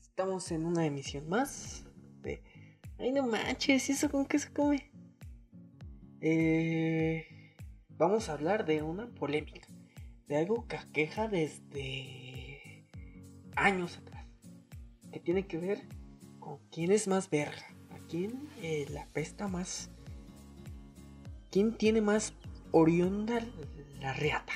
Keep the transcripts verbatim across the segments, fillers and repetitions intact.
Estamos en una emisión más de... Ay, no manches, ¿y eso con qué se come? Eh, vamos a hablar de una polémica, de algo que aqueja desde años atrás, que tiene que ver con quién es más verga, a quién eh, la pesta más, quién tiene más oriunda la reata,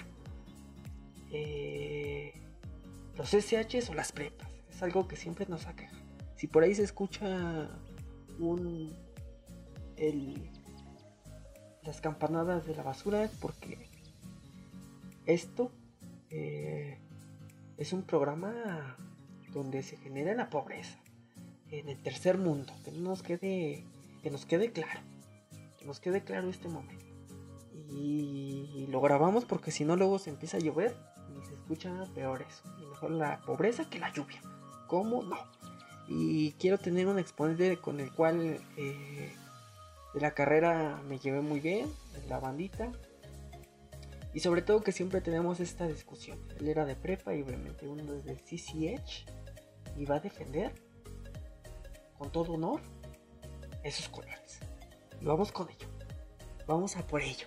eh, los S Hs o las prepas. Es algo que siempre nos aqueja. Si por ahí se escucha un el las campanadas de la basura, es porque esto eh, es un programa donde se genera la pobreza en el tercer mundo. Que no nos quede que nos quede claro, que nos quede claro este momento. Y, y lo grabamos porque si no luego se empieza a llover y se escucha peor eso. Y mejor la pobreza que la lluvia. ¿Cómo no? Y quiero tener un exponente con el cual eh, de la carrera me llevé muy bien, en la bandita. Y sobre todo que siempre tenemos esta discusión. Él era de prepa y obviamente uno es del C C H y va a defender con todo honor esos colores. Y vamos con ello. Vamos a por ello.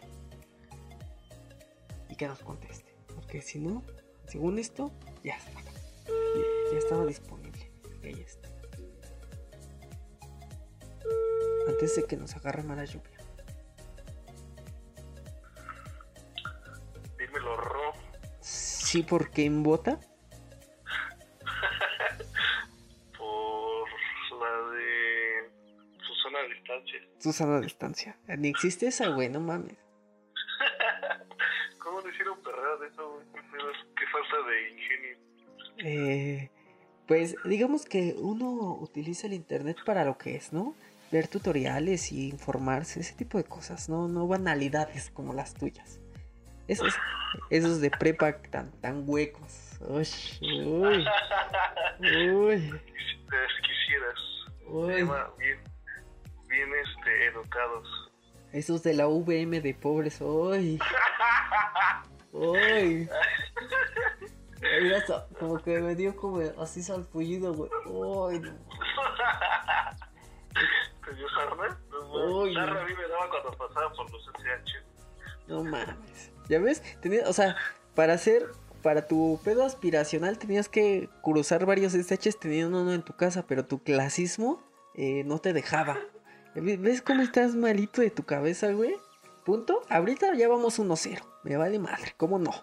Y que nos conteste. Porque si no, según esto, ya está. Ya, ya estaba disponible. Ya está. Antes de que nos agarre mala lluvia. Dímelo, Ro. Sí, porque en bota. Por la de Susana a distancia. Susana a distancia. Ni existe esa, güey, no mames. ¿Cómo le hicieron perrar de eso, güey? Qué falta de ingenio. Eh, pues digamos que uno utiliza el internet para lo que es, ¿no? Ver tutoriales y informarse, ese tipo de cosas, no, no banalidades como las tuyas. Esos, esos de prepa tan, tan huecos. Uy, uy, uy. Quisieras. Uy. Se llama bien, bien este, educados. Esos de la V M de pobres, uy. Uy. Mira, como que me dio como así salpullido, güey. Uy, no. ¿Te dio sarna? Uy, sarna no. a mí me daba cuando pasaba por los S H. No mames. ¿Ya ves? Tenía, o sea, para hacer, para tu pedo aspiracional tenías que cruzar varios S Hs teniendo uno en tu casa, pero tu clasismo eh, no te dejaba. ¿Ves cómo estás malito de tu cabeza, güey? Punto. Ahorita ya vamos uno cero. Me vale madre, ¿cómo no?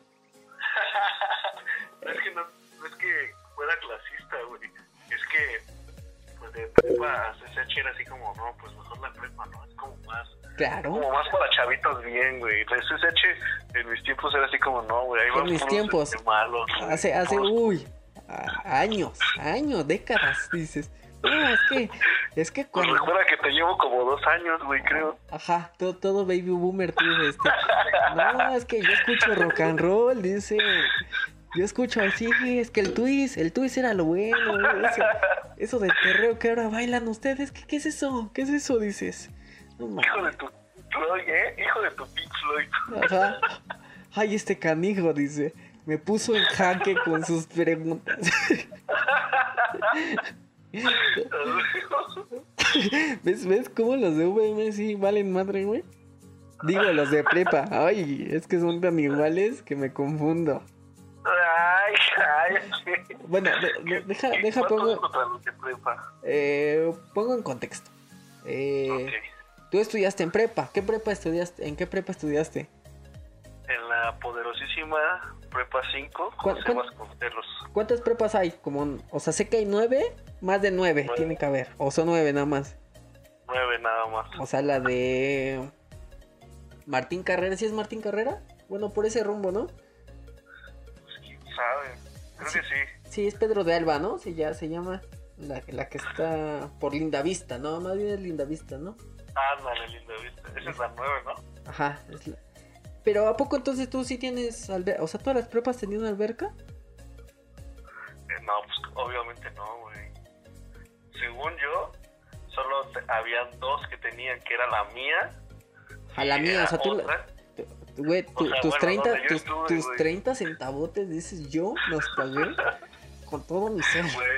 No es que no, no es que fuera clasista, güey. Es que, pues de prepa a C C H era así como, no, pues mejor la prepa, ¿no? Es como más. Claro. Como más para chavitos bien, güey. La C C H en mis tiempos era así como, no, güey. Ahí En van mis puros, tiempos. este, malos, güey. Hace, hace, Puros- uy, a- años, años, décadas, dices. No, es que, es que Pues cuando... recuerda que te llevo como dos años, güey, creo. Ajá, todo, todo baby boomer, tú, este. No, es que yo escucho rock and roll, dice. Yo escucho así, es que el twist, el twist era lo bueno, eso, eso del perreo que ahora bailan ustedes, ¿qué, qué es eso? ¿Qué es eso? Dices. No mames. Hijo de tu Floyd, ¿eh? Hijo de tu Pink Floyd. Ajá. Ay, este canijo, dice. Me puso en jaque con sus preguntas. ¿Ves, ves cómo los de V M sí valen madre, güey? Digo, los de prepa. Ay, es que son tan iguales que me confundo. Ay, cállate. Bueno, de- de- deja, deja ¿Cuántos pongo, contra los de prepa? eh, pongo en contexto. Eh, Ok. Tú estudiaste en prepa. ¿Qué prepa estudiaste? ¿En qué prepa estudiaste? En la poderosísima Prepa cinco, ¿Cuál- José cuál- Vasconcelos. ¿Cuántas prepas hay? Como, o sea, sé que hay nueve, más de nueve Nueve. tiene que haber. O son nueve nada más. Nueve nada más. O sea, la de Martín Carrera. ¿Sí es Martín Carrera? Bueno, por ese rumbo, ¿no? Pues quién sabe. Creo Sí. que sí. Sí, es Pedro de Alba, ¿no? Sí, ya se llama la, la que está por Lindavista, ¿no? Más bien es Lindavista, ¿no? Ándale, linda vista. Esa es la nueve, ¿no? Ajá. Es la... Pero ¿a poco entonces tú sí tienes alberca? O sea, ¿todas las prepas tenían alberca? Eh, no, pues obviamente no, güey. Según yo, solo te- habían dos que tenían, que era la mía. A la y mía, era o sea, tú... otra. tú- Güey, tu- O sea, tus, bueno, treinta, donde yo tus, estuve, tus güey. treinta centavotes, dices yo, los pagué con todo mi ser. Güey,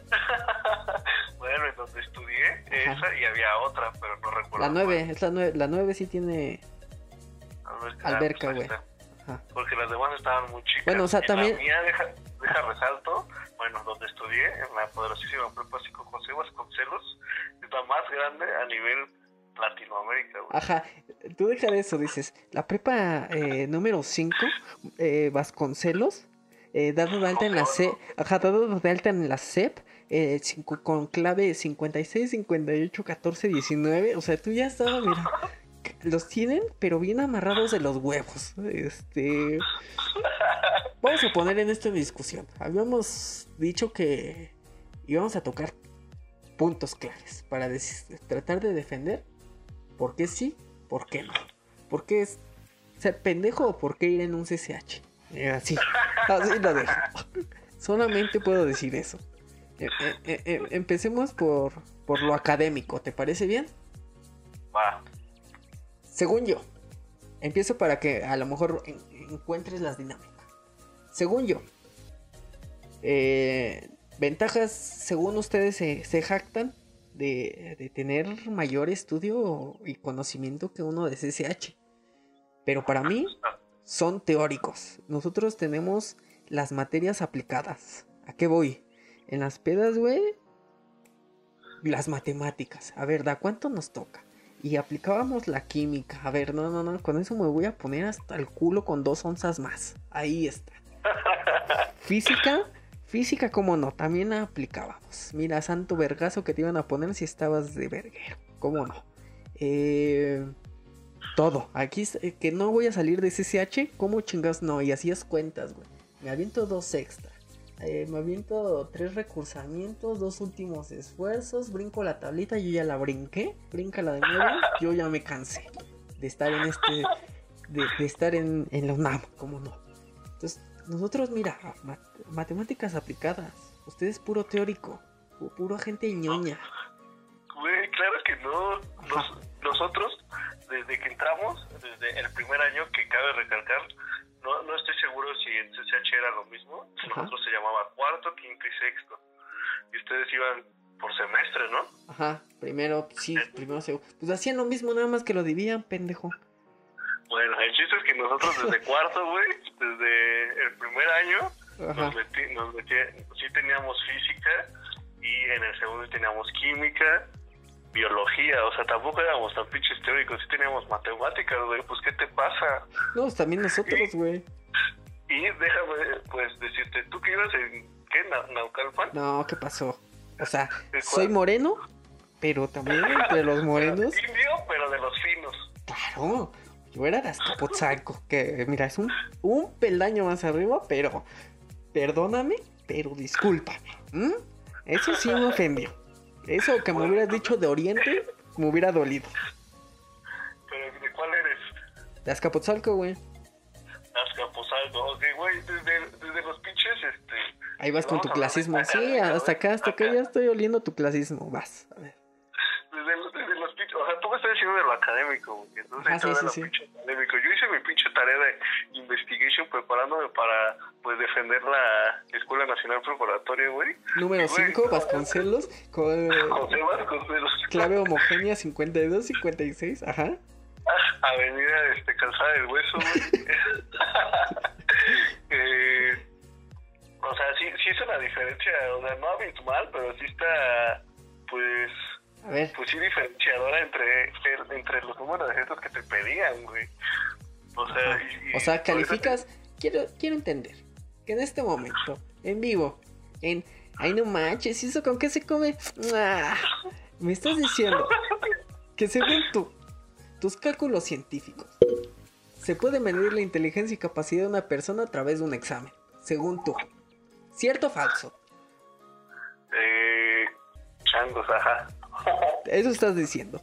Bueno, en donde estudié, ajá, esa y había otra, pero no recuerdo. La nueve, es la nueve, la nueve sí tiene alberca, alberca, güey. Pues, porque las demás estaban muy chicas. Bueno, o sea, en también... La mía, deja, deja resalto, bueno, donde estudié, en la poderosísima prepa Cinco José Vasconcelos, es la más grande a nivel Latinoamérica, güey. Ajá, tú deja de eso, dices, la prepa eh, número cinco, eh, Vasconcelos, eh, dado de alta en la C, ajá, dado de alta en la C E P, eh, cinco, con clave cincuenta y seis, cincuenta y ocho, catorce, diecinueve, o sea, tú ya estabas, mira, los tienen, pero bien amarrados de los huevos, este... Vamos a poner en esta discusión, habíamos dicho que íbamos a tocar puntos claves para tratar de defender por qué sí, por qué no, por qué es ser pendejo o por qué ir en un C C H. Eh, así, así lo dejo. Solamente puedo decir eso. Eh, eh, eh, empecemos por, por lo académico, ¿te parece bien? Va. Según yo, empiezo para que a lo mejor en, encuentres las dinámicas. Según yo, eh, ventajas, según ustedes se, se jactan de, de tener mayor estudio y conocimiento que uno de C C H. Pero para mí son teóricos. Nosotros tenemos las materias aplicadas. ¿A qué voy? En las pedas, güey, las matemáticas. A ver, ¿da cuánto nos toca? Y aplicábamos la química. A ver, no, no, no, con eso me voy a poner hasta el culo con dos onzas más. Ahí está. Física, física, cómo no, también la aplicábamos. Mira, santo vergazo que te iban a poner si estabas de verguero. Cómo no. Eh... Todo. Aquí, eh, que no voy a salir de C C H. ¿Cómo chingados no? Y hacías cuentas, güey. Me aviento dos extra. Eh, me aviento tres recursamientos, dos últimos esfuerzos. Brinco la tablita, yo ya la brinqué. Brinca la de nuevo. Yo ya me cansé de estar en este. De, de estar en, en la UNAM. ¿Cómo no? Entonces, nosotros, mira, mat matemáticas aplicadas. Ustedes puro teórico. Puro gente ñoña. Güey, claro que no. Nos, nosotros. Desde que entramos, desde el primer año, que cabe recalcar, no, no estoy seguro si en C C H era lo mismo. Ajá. Nosotros se llamaba cuarto, quinto y sexto. Y ustedes iban por semestre, ¿no? Ajá, primero, sí, ¿Eh? primero, segundo. Pues hacían lo mismo, nada más que lo dividían, pendejo. Bueno, el chiste es que nosotros desde cuarto, güey, desde el primer año, Ajá. nos metí, nos metí, sí teníamos física, y en el segundo teníamos química, biología, o sea, tampoco éramos tan pinches teóricos, sí teníamos matemáticas, güey, pues ¿qué te pasa? No, pues también nosotros, güey. Y, y déjame, pues, decirte, ¿tú que ibas en, qué, Na Naucalpan? No, ¿qué pasó? O sea, soy moreno, pero también entre los morenos... Indio, pero de los finos. Claro, yo era de Azcapotzalco, que mira, es un, un peldaño más arriba, pero, perdóname, pero discúlpame, ¿m? Eso sí me ofendió. Eso que me hubieras dicho de Oriente, me hubiera dolido. ¿Pero de cuál eres? De Azcapotzalco, güey. Azcapotzalco, ok, güey, desde, desde los pinches, este... Ahí vas con tu clasismo, sí, hasta acá, hasta acá ya estoy oliendo tu clasismo, vas, a ver. Desde los, desde los pinches, o sea, tú me estás diciendo de lo académico, güey, entonces ah, sí, de sí, lo sí. pinche académico. Yo hice mi pinche tarea de investigation preparándome para, pues, defender la Escuela Nacional Preparatoria, güey. Número cinco, Vasconcelos, con... José Vasconcelos. Clave homogénea cincuenta y dos, cincuenta y seis, ajá. Avenida, este, Calzada del Hueso, güey. eh... O sea, sí, sí es una diferencia, o sea, no abismal, pero sí está, pues, a ver. Pues sí diferenciadora entre, entre los números de gestos que te pedían, güey. O sea, y, o sea, calificas, quiero, quiero entender, que en este momento, en vivo, en, ay no manches, ¿y eso con qué se come? Ah, me estás diciendo que según tú, tus cálculos científicos, se puede medir la inteligencia y capacidad de una persona a través de un examen, según tú. ¿Cierto o falso? Eh, changos, ajá. Eso estás diciendo.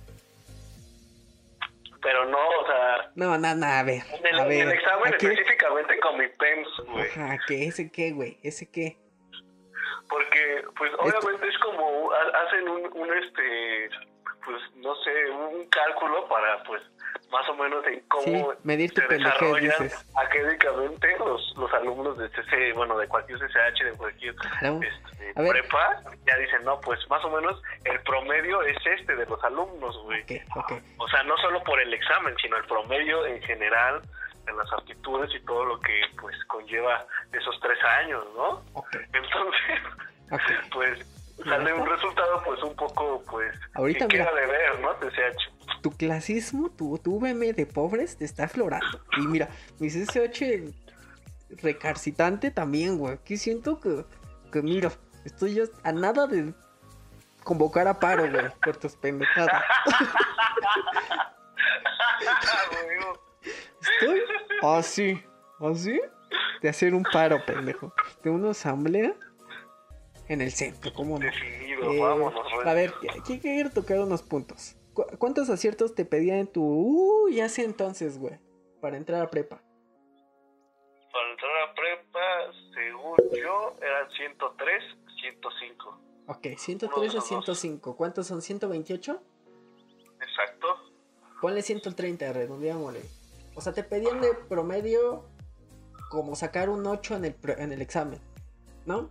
Pero no, o sea... No, nada, no, a ver. En el, a ver, el examen ¿qué? Específicamente con mi P E M S, güey. Ajá, ¿qué? ¿Ese qué, güey? ¿Ese qué? Porque, pues, obviamente es como... Hacen un, un, este... Pues, no sé, un cálculo para, pues, más o menos en cómo sí, medir tu se pendejez, desarrollan dices. académicamente los, los alumnos de C C, bueno, de cualquier C C H, de cualquier Claro. este, A ver. prepa, ya dicen, no, pues más o menos el promedio es este de los alumnos, güey. Okay, okay. O sea, no solo por el examen, sino el promedio en general, en las aptitudes y todo lo que pues conlleva esos tres años, ¿no? Okay. Entonces, Okay. pues sale un resultado pues un poco pues ahorita que mira, queda de ver, ¿no? C C H. Tu clasismo, tu, tu V M de pobres te está aflorando. Y mira, mi C C H recarcitante también, güey. Aquí siento que, que mira, estoy ya a nada de convocar a paro, güey, por tus pendejadas. Estoy así, así de hacer un paro, pendejo. De una asamblea en el centro, ¿cómo no? Definido, Eh, vámonos. a ver, aquí quiero tocar unos puntos. ¿Cu- ¿Cuántos aciertos te pedían en tu... Uh, ya sé entonces, güey, para entrar a prepa? Para entrar a prepa, según yo, eran ciento tres, ciento cinco. Ok, ciento tres a ciento cinco. ¿Cuántos son? ¿ciento veintiocho? Exacto. Ponle ciento treinta, redondeámosle. O sea, te pedían de promedio como sacar un ocho en el, pro- en el examen, ¿no?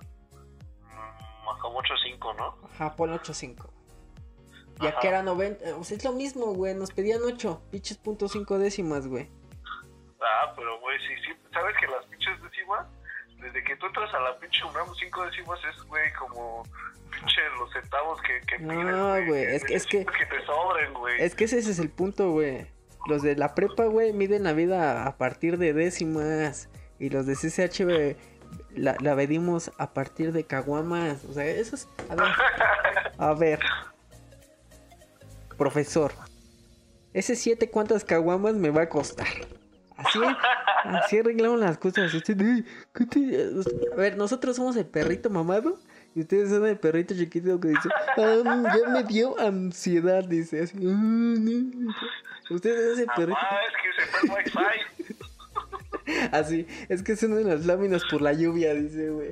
Mm, como ocho cinco, ¿no? Ajá, ponle ocho cinco. Ya Ajá. que era noventa, o sea, es lo mismo, güey, nos pedían ocho, pinches punto cinco décimas, güey. Ah, pero güey, sí, sí, sabes que las pinches décimas, desde que tú entras a la pinche UNAM, cinco décimas es, güey, como pinche los centavos que, que No, pides, güey, es que- es que- necesitas que te sobren, güey. Es que ese es el punto, güey. Los de la prepa, güey, miden la vida a partir de décimas. Y los de C C H, güey, la, la medimos a partir de caguamas. O sea, eso es... A ver, a ver. Profesor, ese siete, ¿cuántas caguamas me va a costar? Así, así arreglamos las cosas. Usted, "Ay, ¿qué te-?" A ver, nosotros somos el perrito mamado y ustedes son el perrito chiquito que dice, "Ah, ya me dio ansiedad", dice así. "Ah, no". Ustedes son el perrito. Ah, es que se fue el wifi. Así, es que suenan las láminas por la lluvia, dice, güey.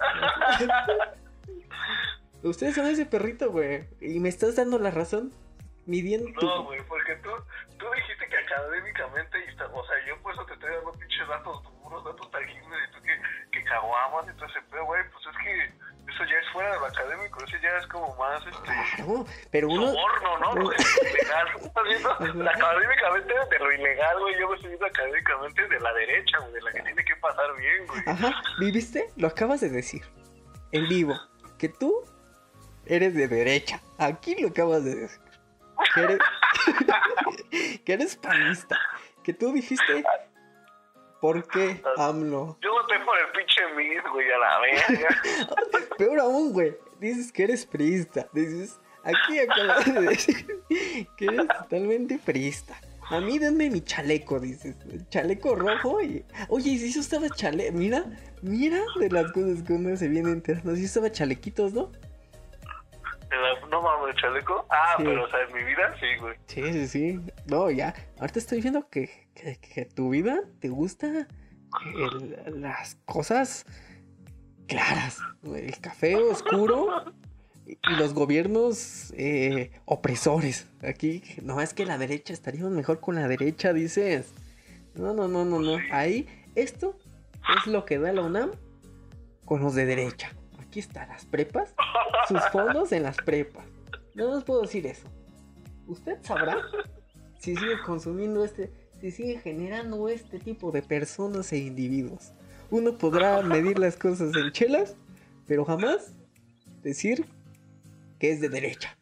Ustedes son ese perrito, güey. Y me estás dando la razón. Midiendo tu... No, güey, porque tú, tú dijiste que académicamente, y está- o sea, yo por eso te estoy dando pinches datos duros, datos tangibles, y tú que, que caguamas y todo ese pedo, güey, pues es que eso ya es fuera de lo académico, eso ya es como más, este, Claro, pero uno... soborno, ¿no? Lo que es ilegal. ¿Estás viendo? Académicamente de lo ilegal, güey, yo me estoy viendo académicamente de la derecha, güey, de la que tiene que pasar bien, güey. Ajá, ¿viviste? Lo acabas de decir. En vivo. Que tú eres de derecha. Aquí lo acabas de decir. Que eres, que eres panista. Que tú dijiste... ¿Por qué AMLO? Yo voté por el pinche Mid, güey, a la verga. Peor aún, güey. Dices que eres priista. Dices... Aquí acabas de decir que eres totalmente priista. A mí denme mi chaleco, dices. El chaleco rojo y... Oye, ¿y si eso estaba chale... Mira, mira de las cosas que uno se viene enterando. Si estaba chalequitos, ¿no? No mames, chaleco. Ah, Sí. pero o sea, en mi vida sí, güey. Sí, sí, sí. No, ya. Ahorita estoy viendo que, que, que tu vida te gusta el- las cosas claras. El café oscuro y y los gobiernos eh, opresores. Aquí, no, es que la derecha estaríamos mejor con la derecha, dices. No, no, no, no, no. Ahí, esto es lo que da la UNAM con los de derecha. Aquí están las prepas, sus fondos en las prepas. No os puedo decir eso. Usted sabrá si sigue consumiendo este, si sigue generando este tipo de personas e individuos. Uno podrá medir las cosas en chelas, pero jamás decir que es de derecha.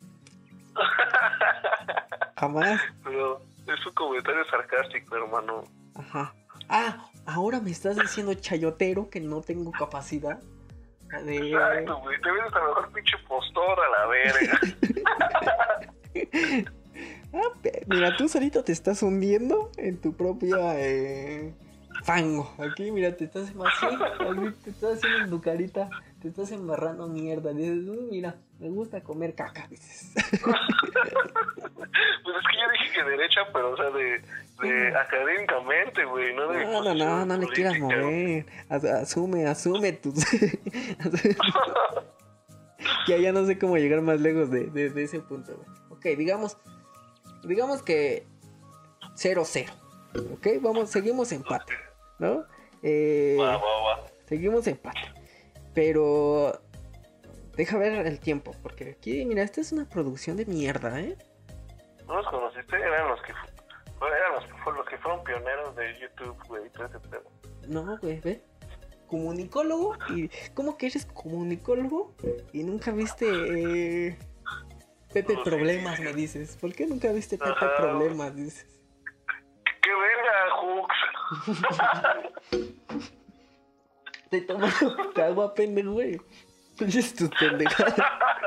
Jamás. Pero es un comentario sarcástico, hermano. Ajá. Ah, ahora me estás diciendo chayotero que no tengo capacidad de... Exacto, güey. Te ves a lo mejor pinche postor a la verga. Ah, pe- mira, tú solito te estás hundiendo en tu propia eh, fango. Aquí, mira, te estás así, así, te estás haciendo en tu carita, te estás embarrando mierda. Dices, "Uy, mira, me gusta comer caca", dices. Pues es que yo dije que derecha, pero o sea, de, de académicamente, güey, no de... No, no, no, no le quieras política, güey. mover. As- Asume, asume tus... Ya, ya no sé cómo llegar más lejos de, de, de ese punto, güey. Ok, digamos, digamos que cero cero. Ok, vamos, seguimos empate, ¿no? Eh, va, va, va. Seguimos empate. Pero deja ver el tiempo, porque aquí, mira, esta es una producción de mierda, ¿eh? ¿No los conociste? Eran los que, eran los, que fueron, los que fueron pioneros de YouTube, güey, todo ese pedo. No, güey, ve. Comunicólogo y... ¿Cómo que eres comunicólogo? Y nunca viste... Eh, Pepe No, Problemas, sí, sí. me dices. ¿Por qué nunca viste Pepe Ajá. Problemas, dices? ¡Qué verga, Hooks! Te tomas te agua, pendejo, güey. Oye, tus pendejadas.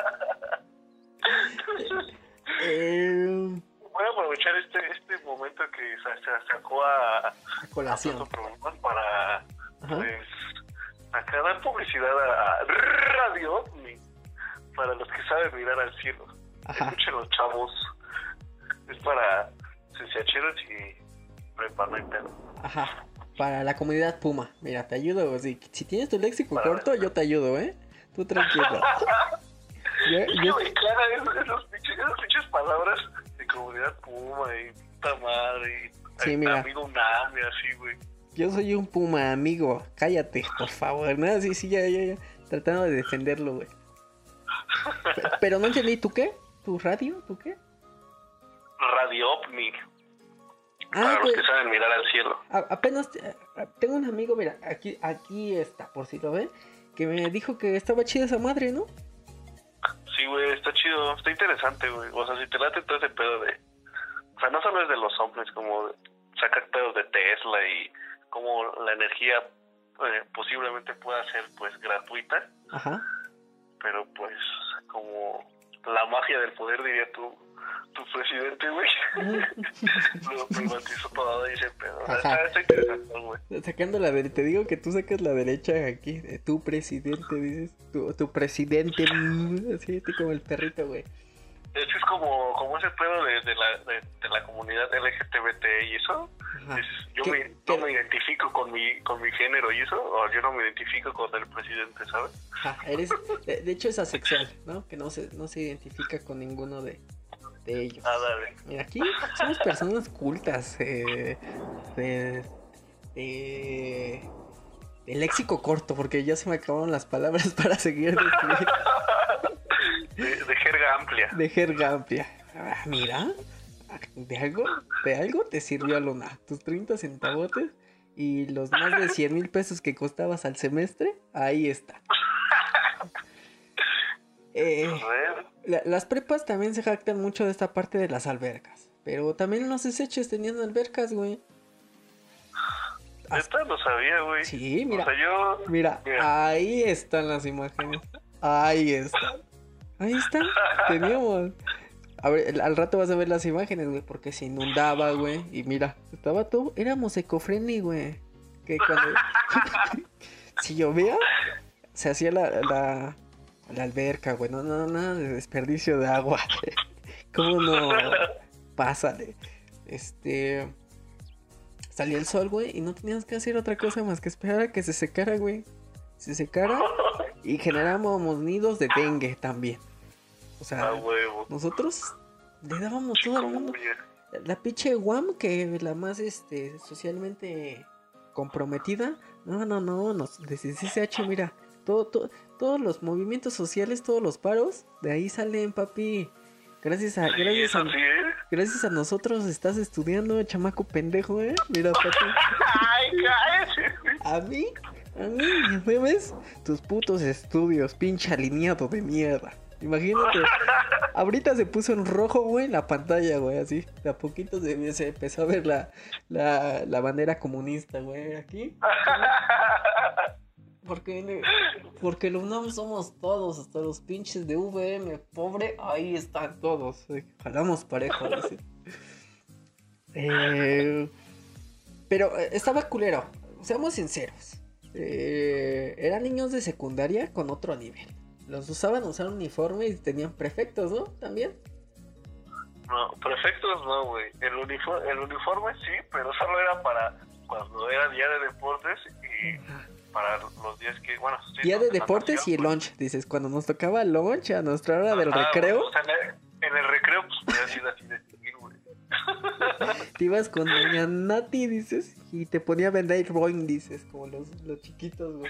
eh... Voy a aprovechar este, este momento que se, se sacó a, A colación. a Problemas para, Ajá. pues, acá dar publicidad a Radio OVNI, para los que saben mirar al cielo. Ajá. Escuchen los chavos. Es para cenciacheros y prepa, no hay pedo. Ajá. Para la comunidad Puma. Mira, te ayudo. Si, si tienes tu léxico Para- corto, yo te ayudo, ¿eh? Tú tranquilo. Yo- Es que yo- me cagan esos, esos pinches, esas pinches palabras de comunidad Puma y puta madre y Sí, y mira. amigo Unami, así, güey. Yo soy un Puma, amigo. Cállate, por favor. No, sí, sí, ya, ya, ya. Tratando de defenderlo, güey. Pe- Pero no entendí, ¿tú qué? ¿Tu radio? ¿Tú qué? Radio OVNI, Ah, para pues, los que saben mirar al cielo. a- apenas te- a- tengo un amigo, mira, aquí, aquí está, por si lo ven, que me dijo que estaba chida esa madre, ¿no? Sí, güey, está chido, está interesante, güey. O sea, si te late todo ese pedo de... O sea, no solo es de los hombres, como de sacar pedos de Tesla y cómo la energía eh, posiblemente pueda ser, pues, gratuita. Ajá. Pero, pues, como la magia del poder, diría tu, tu presidente, güey. Lo privatizó todo y ese pedo. O sea, Ajá. está, está interesante, güey. Sacando la derecha, te digo que tú sacas la derecha aquí, de tu presidente, dices, tu, tu presidente, mm, así, así como el perrito, güey. Es que es como, como ese pedo de, de, la, de, de la comunidad L G T B T y eso. Ajá. Es, yo ¿Qué- me, qué- no me identifico con mi, con mi género y eso, o yo no me identifico con el presidente, ¿sabes? Ajá, eres, de, de hecho es asexual, ¿no? Que no se, no se identifica con ninguno de, de ellos. Ah, dale. Mira, aquí somos personas cultas, eh, de, de, de léxico corto, porque ya se me acabaron las palabras para seguir describiendo. De, de jerga amplia. De jerga amplia. Ah, mira, de algo, de algo te sirvió, Luna. Tus treinta centavotes y los más de cien mil pesos que costabas al semestre, ahí está. Eh, A ver, la- las prepas también se jactan mucho de esta parte de las albercas. Pero también los deseches tenían albercas, güey. esta lo sabía, güey. Sí, mira. O sea, yo... Mira, Mira. ahí están las imágenes. Ahí están. Ahí están. Teníamos. A ver, el- al rato vas a ver las imágenes, güey, porque se inundaba, güey. Y mira, estaba todo. Éramos eco-friendly, güey. Que cuando. Si llovía, se hacía la, la, la alberca, güey. No, no, nada de desperdicio de agua. ¿Cómo no? Pásale. Este. Salía el sol, güey, y no teníamos que hacer otra cosa más que esperar a que se secara, güey. Se secara y generábamos nidos de dengue también. O sea, A huevo. nosotros le dábamos todo al mundo. Chikungunya. La pinche Guam, que es la más este socialmente comprometida. No, no, no, nos, desde C C H, mira, todo, todo, todos los movimientos sociales, todos los paros, de ahí salen, papi. Gracias a, Sí, gracias a, eso sí, ¿eh? gracias a nosotros estás estudiando, chamaco pendejo, eh. Mira, papi. Ay, cállate. A mí, a mí, ¿me ves? Tus putos estudios, pinche alineado de mierda. Imagínate, ahorita se puso en rojo, güey, la pantalla, güey, así. De a poquito se, se empezó a ver la, la, la bandera comunista, güey, aquí. Porque, porque lo UNAM somos todos, hasta los pinches de V M, pobre, ahí están todos. eh, Jalamos parejo, dice. Eh, pero eh, estaba culero, seamos sinceros. Eh, eran niños de secundaria con otro nivel. Los usaban usar uniforme y tenían prefectos, ¿no? También. No, prefectos no, güey. El, uniforme, el uniforme sí, pero solo era para cuando era día de deportes y para los días que, bueno... Sí, Día no, de natación, deportes y el pues. lunch, dices, cuando nos tocaba lunch a nuestra hora del Ajá, recreo. güey, o sea, en, el, en el recreo, pues podía ir así de seguir, güey. te ibas con doña Nati, dices, y te ponía a vender Roin, dices, como los, los chiquitos, güey.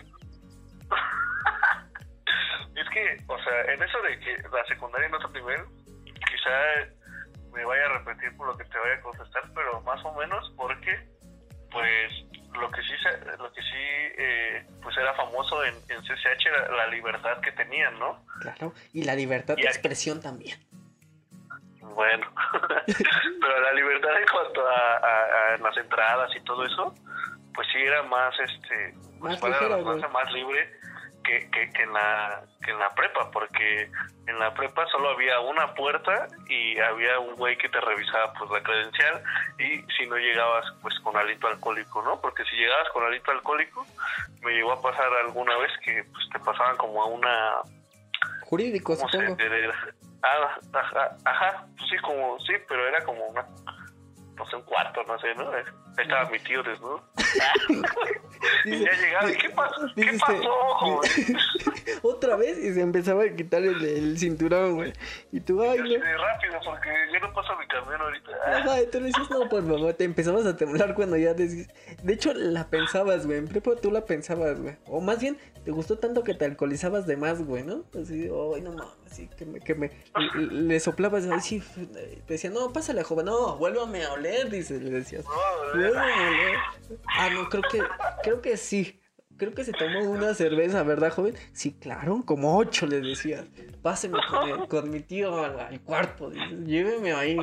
Es que, o sea, en eso de que la secundaria no es primer, quizá me vaya a repetir por lo que te vaya a contestar, pero más o menos porque, pues, lo que sí, lo que sí eh, pues era famoso en, en C C H era la libertad que tenían, ¿no? Claro, y la libertad y de expresión también. Bueno, pero la libertad en cuanto a, a, a las entradas y todo eso, pues sí era más, este, pues más, ligera, la más libre que, que, que, en la, que en la prepa, porque en la prepa solo había una puerta y había un güey que te revisaba pues la credencial y si no llegabas pues con aliento alcohólico, ¿no? Porque si llegabas con aliento alcohólico, me llegó a pasar alguna vez que pues te pasaban como a una... Jurídico, supongo. Ah, ajá, ajá, pues sí, como, sí, pero era como una, no sé, un cuarto, no sé, ¿no? Ahí estaba mi tío desnudo. Y ya llegaba, ¿y qué pasó? ¿Qué pasó, joven? Otra vez, y se empezaba a quitar el, el cinturón, güey. Y tú, ay, no. Rápido, porque ya no pasa mi camión ahorita. Ajá, y tú le dices, no, por favor, te empezabas a temblar cuando ya decís. De hecho, la pensabas, güey, en prepa tú la pensabas, güey. O más bien, te gustó tanto que te alcoholizabas de más, güey, ¿no? Así, ay, no mames, así que me, que me, le, le soplabas, ay, sí, te decía, no, pásale, joven, no, vuélvame a oler, dice, le decías. Vuélvame a oler. Ah, no, creo que, creo que sí. Creo que se tomó una cerveza, ¿verdad, joven? Sí, claro, como ocho le decía. Páseme con, el, con mi tío al, al cuarto, dices, lléveme ahí.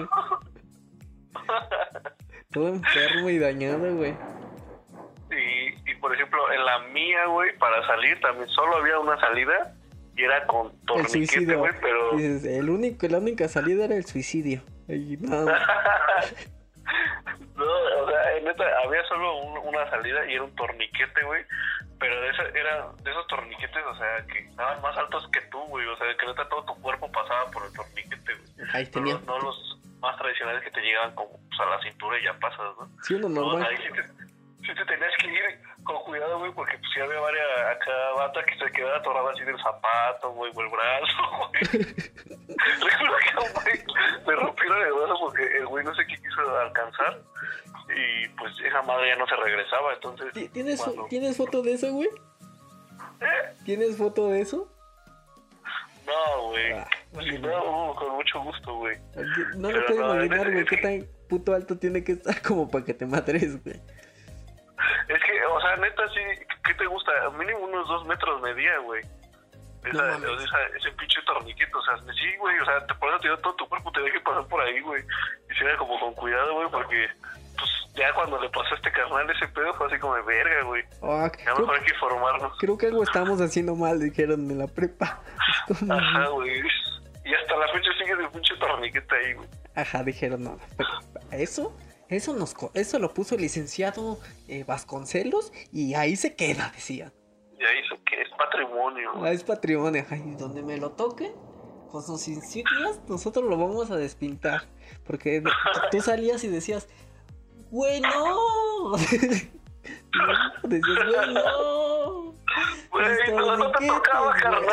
Todo enfermo y dañado, güey. Y, y por ejemplo, en la mía, güey, para salir también solo había una salida y era con torniquete, güey, pero... Dices, el único, la única salida era el suicidio. Y nada. No, o sea, neta, había solo un, una salida y era un torniquete, güey. Pero de, esa, era de esos torniquetes, o sea, que estaban más altos que tú, güey. O sea, que neta todo tu cuerpo pasaba por el torniquete, güey. Ahí tenía. No, no los más tradicionales que te llegaban como pues, a la cintura y ya pasas, ¿no? Sí, uno normal. No, ahí sí te, sí te tenías que ir con cuidado, güey, porque pues sí había varias acá bata que se quedaba atorada así del zapato, güey, o el brazo, güey. Recuerdo que, güey, me rompieron el brazo porque el güey no sé qué quiso alcanzar. Y pues esa madre ya no se regresaba, entonces... ¿Tienes, cuando... ¿tienes foto de eso, güey? ¿Eh? ¿Tienes foto de eso? No, güey. Ah, sí, no, con mucho gusto, güey. No lo puedo no, imaginar, güey, qué tan puto alto tiene que estar como para que te matres, güey. Es que, o sea, neta, sí, ¿qué te gusta? Mínimo unos dos metros medía, güey. Esa, no esa, ese pinche torniquete, o sea, sí, güey, o sea, te pones a tirar todo tu cuerpo, te deje pasar por ahí, güey. Y se ve como con cuidado, güey, porque... Pues ya cuando le pasó a este carnal ese pedo fue así como de verga, güey. Oh, ya mejor hay que informarnos. Creo que algo estamos haciendo mal, dijeron en la prepa. Como... Ajá, güey. Y hasta la fecha sigue el pinche torniquete ahí, güey. Ajá, dijeron nada. No, eso, eso nos, eso lo puso el licenciado eh, Vasconcelos y ahí se queda, decían. Y ahí se queda, es patrimonio. Ah, es patrimonio, ajá, y donde me lo toquen, con sus insignias, nosotros lo vamos a despintar. Porque tú salías y decías... ¡Güey, no! Decías, güey, no. Güey, no, no te tocaba, carnal.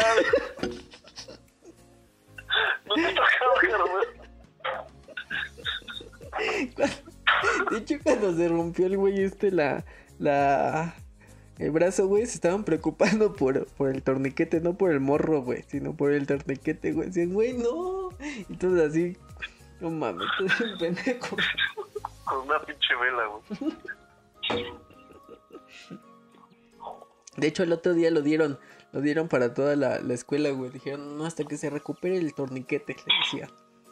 No te tocaba, carnal. De hecho, cuando se rompió el güey este, la, la, el brazo, güey, se estaban preocupando por, por el torniquete, no por el morro, güey, sino por el torniquete, güey. Decían, güey, no. Entonces así, no mames, tú eres un pendejo. Con una pinche vela, güey. De hecho, el otro día lo dieron, lo dieron para toda la, la escuela, güey. Dijeron, no, hasta que se recupere el torniquete, le decía.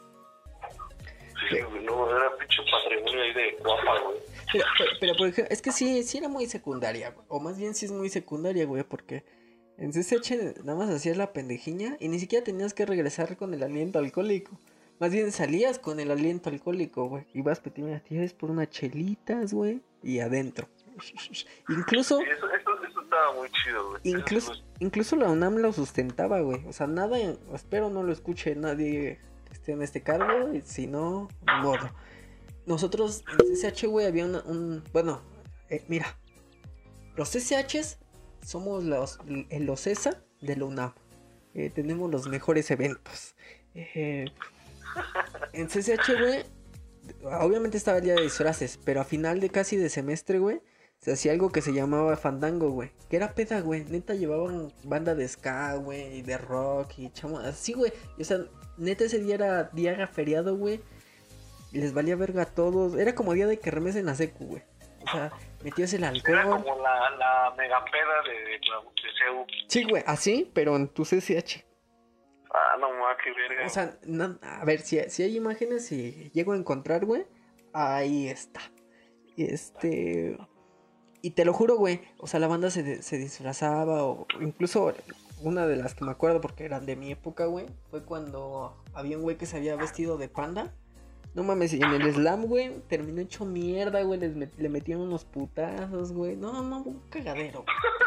Sí, güey, no, era pinche patrimonio ahí de guapa, güey. Pero, pero, pero, por ejemplo, es que sí, sí era muy secundaria, güey. O más bien sí es muy secundaria, güey, porque en C C H nada más hacías la pendejiña y ni siquiera tenías que regresar con el aliento alcohólico. Más bien salías con el aliento alcohólico, güey. Ibas pequeñas tienes por unas chelitas, güey. Y adentro. Incluso... Sí, eso, eso, eso estaba muy chido, güey. Incluso, eso, incluso la UNAM lo sustentaba, güey. O sea, nada... Espero no lo escuche nadie que esté en este cargo. Y si no, modo. Nosotros en C C H, güey, había una, un... Bueno, eh, mira. Los C C Hs somos los, el OCESA de la UNAM. Eh, tenemos los mejores eventos. Eh... En C C H, güey, obviamente estaba el día de disfraces, pero a final de casi de semestre, güey, se hacía algo que se llamaba fandango, güey. Que era peda, güey. Neta llevaban banda de ska, güey, y de rock y chamo, así, güey. O sea, neta ese día era día feriado, güey. Y les valía verga a todos. Era como día de kermés en la secu, güey. O sea, metías el alcohol. Era como la, la mega peda de, de, de C U. Sí, güey, así, pero en tu C C H. Ah, no ma, qué verga. O sea, no, a ver, si, si hay imágenes, si llego a encontrar, güey, ahí está. Este... Y te lo juro, güey, o sea, la banda se, se disfrazaba, o incluso una de las que me acuerdo porque eran de mi época, güey, fue cuando había un güey que se había vestido de panda. No mames, y en el slam, güey, terminó hecho mierda, güey, les met, le metieron unos putazos, güey. No, no, no, un cagadero.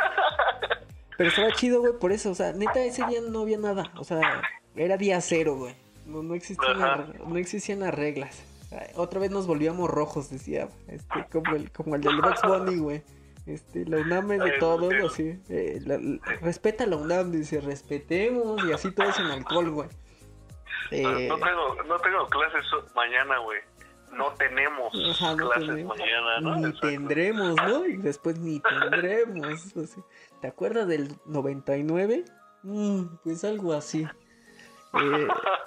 Pero estaba chido, güey, por eso, o sea, neta, ese día no había nada, o sea, era día cero, güey. No, no, existían, la, no existían las reglas. Otra vez nos volvíamos rojos, decía, este, como el, como el del Bugs Bunny, güey. Este, la UNAM es de todos, así. Eh, la, la, respeta la UNAM, dice, respetemos, y así todo sin alcohol, güey. Eh, no, tengo, no tengo clases mañana, güey. No tenemos ajá, no clases tenemos. mañana, ¿no? Ni Exacto. Tendremos, ¿no? Y después ni tendremos. Así. ¿Te acuerdas del noventa y nueve? Mm, pues algo así. Eh,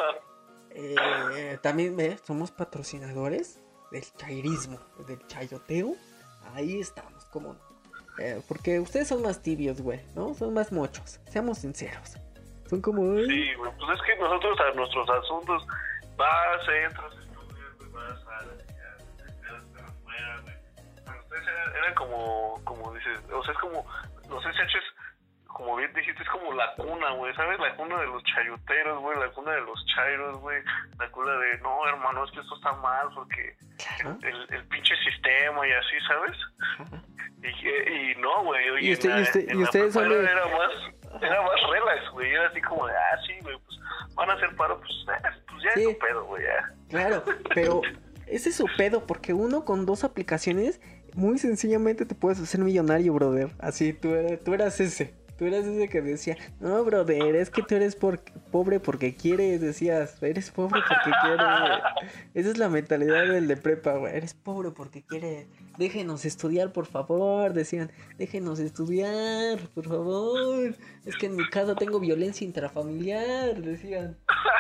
eh, también eh, somos patrocinadores del chairismo, del chayoteo. Ahí estamos, ¿cómo no? Eh, porque ustedes son más tibios, güey, ¿no? Son más mochos, seamos sinceros. Son como... ¿eh? Sí, güey, pues es que nosotros a nuestros asuntos vas, entras, estudias, vas, sales, ya, te quedas afuera, güey. Ustedes eran, eran como, como dices, o sea, es como, los S Hs, como bien dijiste, es como la cuna, güey, ¿sabes? La cuna de los chayoteros, güey, la cuna de los chairos, güey, la cuna de, no, hermano, es que esto está mal porque el, el, el pinche sistema y así, ¿sabes? Y, y no, güey, y, usted, en la, y, usted, en y ustedes son de... era más, era más relax, güey, era así como de, ah, sí, güey, pues van a hacer paro, pues, eh, pues ya sí. Es su pedo, güey, ya. Claro, pero ese es su pedo, porque uno con dos aplicaciones, muy sencillamente te puedes hacer millonario, brother. Así, tú, tú eras ese. Tú eras ese que decía, no, brother, es que tú eres por, pobre porque quieres, decías, eres pobre porque quieres. Esa es la mentalidad del de prepa, güey, eres pobre porque quieres. Déjenos estudiar, por favor, decían, déjenos estudiar, por favor. Es que en mi casa tengo violencia intrafamiliar, decían.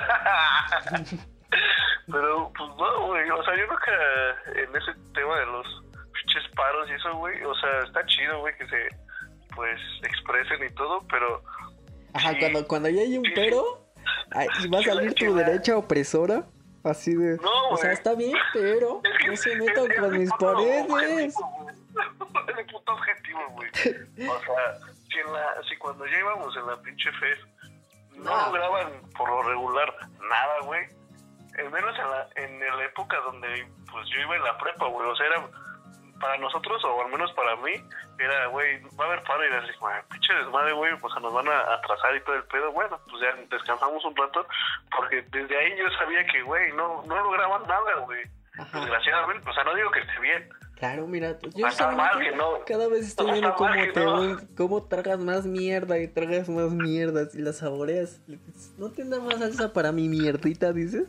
Pero, pues no, güey, o sea, yo creo que en ese tema de los pinches paros y eso, güey, o sea, está chido, güey, que se... pues expresen y todo, pero... Ajá, sí, cuando, cuando ya hay un sí, pero ay, y va a salir tu derecha opresora, así de... No, o sea, está bien, pero es que, no se metan es, con es mis puto paredes. Objetivo, es mi puto objetivo, güey. O sea, si, en la, si cuando ya íbamos en la pinche fest no, no lograban por lo regular nada, güey, al menos en la, en la época donde pues yo iba en la prepa, güey, o sea, era... para nosotros, o al menos para mí, era, güey, va a haber paro y era así, güey, pinche desmadre, güey, pues nos van a atrasar y todo el pedo. Bueno, pues ya descansamos un rato, porque desde ahí yo sabía que, güey, no, no lograban nada, güey. Desgraciadamente, o sea, no digo que esté bien. Claro, mira, yo mal que no, cada vez estoy viendo cómo te no. cómo tragas más mierda y tragas más mierdas y las saboreas. ¿No tendrá más salsa para mi mierdita, dices?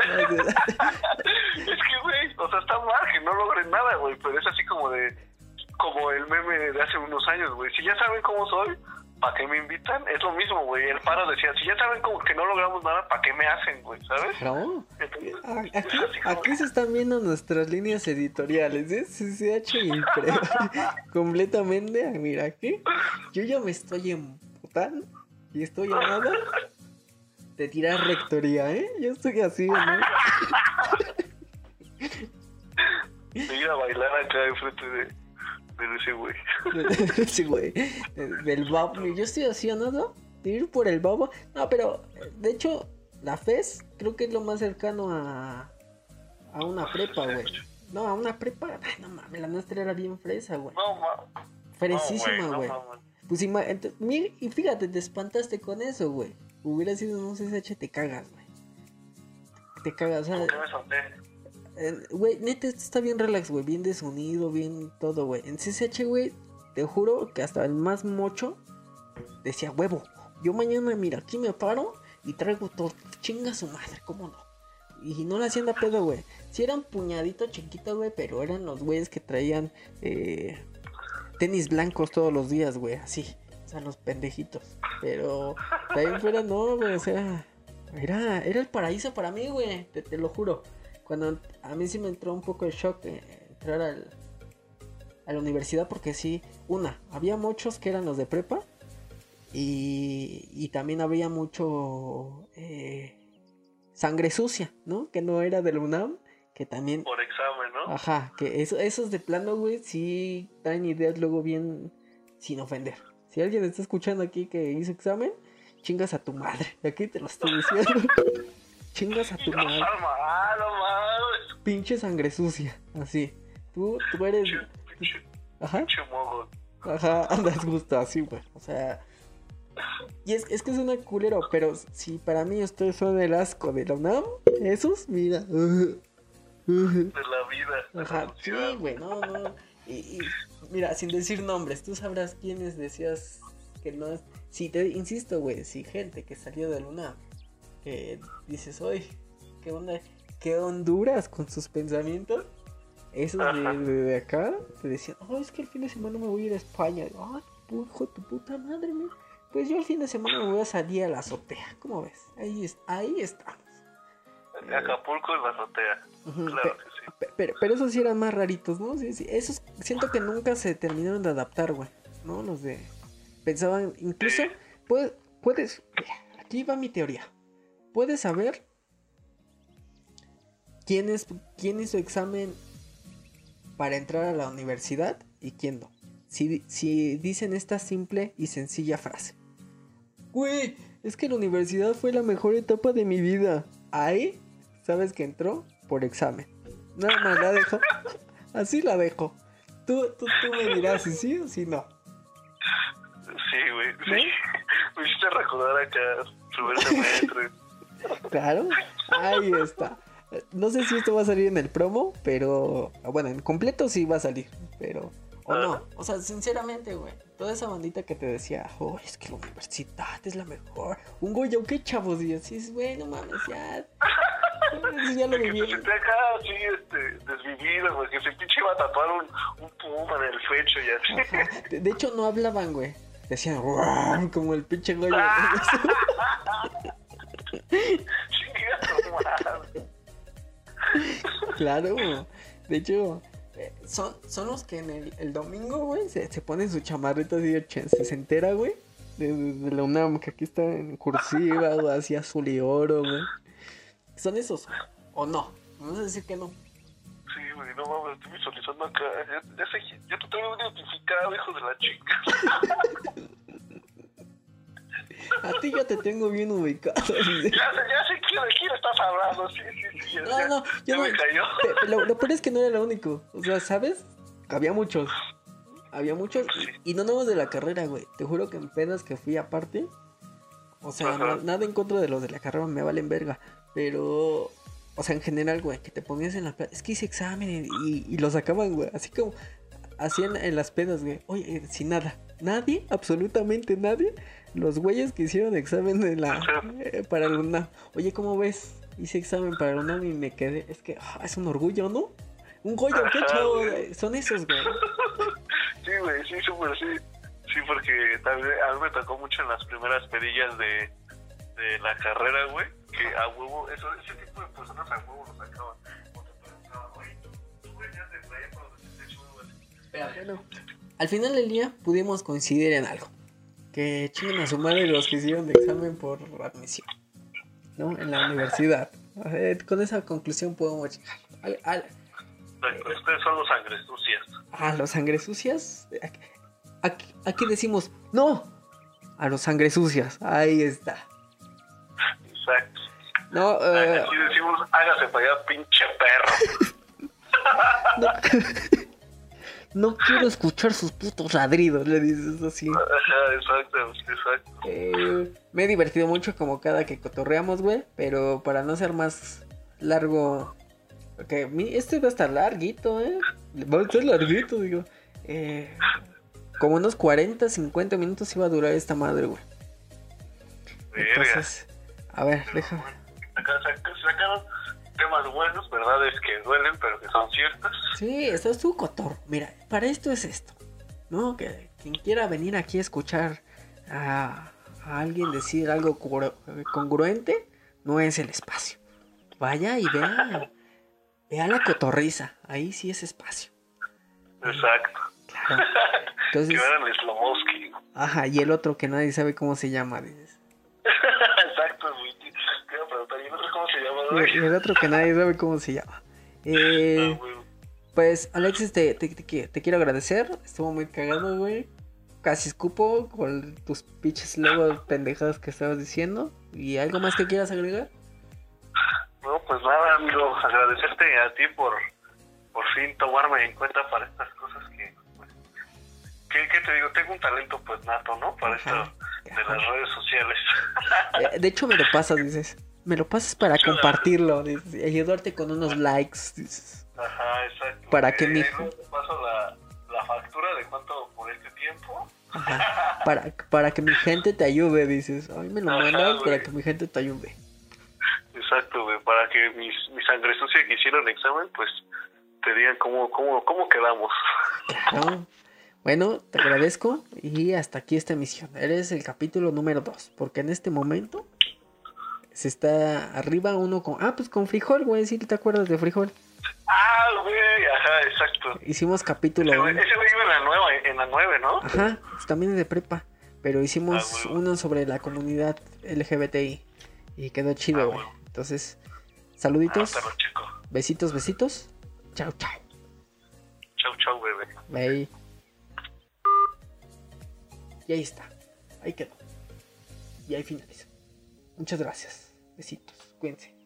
Es que, güey, o sea, está mal que no logren nada, güey, pero es así como de, como el meme de hace unos años, güey. Si ya saben cómo soy, ¿para qué me invitan? Es lo mismo, güey. El paro decía, si ya saben como que no logramos nada, ¿para qué me hacen, güey? ¿Sabes? Claro. Entonces, aquí, aquí se están viendo nuestras líneas editoriales, ¿eh? C C H y pre completamente. Mira, aquí yo ya me estoy emputando y estoy a nada de tirar rectoría, ¿eh? Yo estoy así, ¿no? De ir a bailar acá enfrente de, de ese güey. Sí, güey. Del babo. Yo estoy así, ¿no? De ir por el babo. No, pero de hecho, la FES creo que es lo más cercano a a una prepa, güey. No, a una prepa. Ay, no mames, la nuestra era bien fresa, güey. No, ma. Fresísima, güey. No, no, pues mira, y fíjate, te espantaste con eso, güey. Hubiera sido un C C H, te cagas, güey. Te cagas, ¿sabes? ¿Por qué me solté? Güey, eh, neta, esto está bien relax, güey. Bien desunido, bien todo, güey. En C C H, güey, te juro que hasta el más mocho decía, huevo, yo mañana, mira, aquí me paro y traigo todo. Chinga su madre, ¿cómo no? Y no la hacían de pedo, güey. Sí era un puñadito chiquito, güey, pero eran los güeyes que traían eh, tenis blancos todos los días, güey, así. O sea, los pendejitos. Pero de ahí fuera no, güey, o sea, era, era el paraíso para mí, güey, te, te lo juro. Cuando a mí sí me entró un poco el shock de entrar al, a la universidad, porque sí, una, había muchos que eran los de prepa. Y, y también había mucho eh, sangre sucia, ¿no? Que no era del UNAM, que también... Por examen, ¿no? Ajá, que eso, esos de plano, güey, sí traen ideas luego bien sin ofender. Si alguien está escuchando aquí que hizo examen, chingas a tu madre. Aquí te lo estoy diciendo. Chingas a tu madre. Pinche sangre sucia, así. Tú, tú eres... Pinche, tú... Ajá. Pinche mogo. Ajá, andas justo así, güey. O sea... Y es, es que es una culero, pero si para mí ustedes son el asco de la UNAM, esos, mira. Uh, uh, de la vida. De ajá, la sí, güey, no, no. Y, y mira, sin decir nombres, tú sabrás quiénes decías que no es. Si te insisto, güey, si gente que salió de la UNAM, que dices, oye, ¿qué onda? ¿Qué Honduras con sus pensamientos? Esos de, de, de acá te decían, oh, es que el fin de semana me voy a ir a España. Ay, oh, hijo de tu puta madre, man. Pues yo el fin de semana me voy a salir a la azotea. ¿Cómo ves? Ahí, es, ahí estamos. Acapulco en la azotea. Uh-huh. Claro pero, que sí. Pero, pero, pero esos sí eran más raritos, ¿no? Sí, sí. Esos siento que nunca se terminaron de adaptar, güey. ¿No? Los de... Pensaban, incluso... Sí. Puedes... puedes mira, aquí va mi teoría. Puedes saber quién, es, quién hizo examen para entrar a la universidad y quién no. Si, si dicen esta simple y sencilla frase. Güey, es que la universidad fue la mejor etapa de mi vida. Ahí, ¿sabes que entró? Por examen. Nada más la dejo. Así la dejo. Tú, tú, tú me dirás si sí o si no. Sí, güey, sí. Me hiciste recordar acá subirse metro. Claro, ahí está. No sé si esto va a salir en el promo, pero... Bueno, en completo sí va a salir, pero... O no, o sea, sinceramente, güey, toda esa bandita que te decía, oh, es que la universidad es la mejor. Un Goyo, ¿qué chavos? Y así es, güey, no mames, ya. Ya lo viví. Que se senté acá así, este, desvivido, güey, que se pinche iba a tatuar un, un puma en el pecho y así. De, de hecho, no hablaban, güey. Decían, wow, como el pinche Goyo. Claro, de hecho... Son, son los que en el, el domingo, güey, se, se ponen su chamarrita así de sesentera, güey. De, de, de la UNAM, que aquí está en cursiva, güey, así azul y oro, güey. ¿Son esos? ¿O no? Vamos a decir que no. Sí, güey, no mames, estoy visualizando acá. Ya, ya, sé, ya te tengo identificado, hijo de la chica. A ti ya te tengo bien ubicado. Ya sé, ya sé quién, de quién estás hablando, sí, sí, sí. Ya, no, no, ya, yo ya no, me cayó. Lo, lo peor es que no era el único. O sea, ¿sabes? Había muchos. Había muchos. Y, y no nomás de la carrera, güey. Te juro que en pedas que fui aparte. O sea, na, nada en contra de los de la carrera, me valen verga. Pero... O sea, en general, güey, que te ponías en la playa. Es que hice examen y, y lo sacaban, güey. Así como hacían en las pedas, güey. Oye, eh, sin nada. Nadie, absolutamente nadie. Los güeyes que hicieron examen de la, eh, para la UNAM. Oye, ¿cómo ves? Hice examen para la UNAM y me quedé. Es que oh, es un orgullo, ¿no? Un Goyo, qué chavo. Son esos, güey. Sí, güey, sí, súper, sí. Sí, porque también a mí me tocó mucho en las primeras pedillas de, de la carrera, güey. Que a huevo, eso, ese tipo de personas a huevo lo sacaban. O te preguntaban, oye, tú venías de playa para donde te echó, güey. Pero bueno, al final del día pudimos coincidir en algo. Que chinguen a su madre los que hicieron de examen por admisión, ¿no? En la universidad. Eh, con esa conclusión podemos llegar. Al, al... Ustedes son los sangres sucias. Ah, los sangres sucias. Aquí, aquí, aquí decimos, no. A los sangres sucias. Ahí está. Exacto. No, uh... aquí decimos, hágase para allá, pinche perro. No. No quiero escuchar sus putos ladridos, le dices así. Ajá, exacto, exacto. Eh, me he divertido mucho como cada que cotorreamos, güey. Pero para no ser más largo... Porque mi, este va a estar larguito, ¿eh? Va a estar larguito, digo. Eh, como unos cuarenta, cincuenta minutos iba a durar esta madre, güey. Entonces, a ver, déjame. Sacaron temas buenos, verdades que duelen, pero que son ciertas. Sí, eso es tu cotorro. Mira, para esto es esto, ¿no? Que quien quiera venir aquí a escuchar a, a alguien decir algo congruente, no es el espacio. Vaya y vea, vea la cotorriza, ahí sí es espacio. Exacto. Claro. Entonces, que eran Slomowski. Ajá, y el otro que nadie sabe cómo se llama, dices. Exacto, güey. Te iba a preguntar, ¿y el otro cómo se llama, güey? Y el otro que nadie sabe cómo se llama. Eh, ah, pues, Alexis, te, te, te, te quiero agradecer. Estuvo muy cagado, güey. Casi escupo con tus pinches luego pendejadas que estabas diciendo. ¿Y algo más que quieras agregar? No, pues nada, amigo. Agradecerte a ti por, por fin tomarme en cuenta para estas cosas que... ¿Qué, ¿Qué te digo? Tengo un talento pues nato, ¿no? Para ajá, esto de ajá. las redes sociales. De hecho, me lo pasas, dices. Me lo pasas para Mucho compartirlo, dices, y ayudarte con unos likes, dices. Ajá, exacto. Para que eh, mi... Te paso la, la factura de cuánto por este tiempo. Ajá. Para, para que mi gente te ayude, dices. Ay, me lo ajá, mandas güey. Para que mi gente te ayude. Exacto, güey. Para que mis, mi sangre sucia que hicieron el examen, pues, te digan cómo, cómo, cómo quedamos. Claro. Bueno, te agradezco y hasta aquí esta emisión. Eres el capítulo número dos, porque en este momento se está arriba uno con... Ah, pues con Frijol, güey, ¿sí te acuerdas de Frijol? Ah, güey, ajá, exacto. Hicimos capítulo... Ese güey iba en la nueva, en la nueve, ¿no? Ajá, pues también es de prepa, pero hicimos ah, uno sobre la comunidad L G B T I y quedó chido, güey. Ah, entonces, saluditos, ah, chico. Besitos, besitos. Chao, chao. Chao, chao, bebé. Bye. Y ahí está, ahí quedó. Y ahí finaliza. Muchas gracias. Besitos, cuídense.